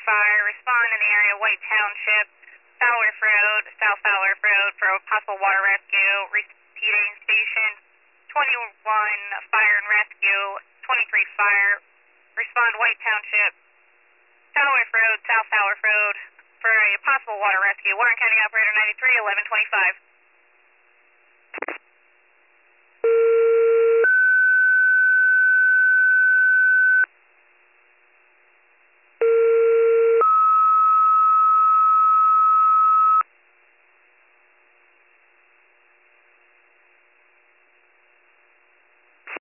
fire. Respond in the area of White Township, Falworth Road, South Falworth Road for a possible water rescue. Repeating station 21 fire and rescue, 23 fire. Respond White Township, Falworth Road, South Falworth Road for a possible water rescue. Warren County Operator 93, 1125.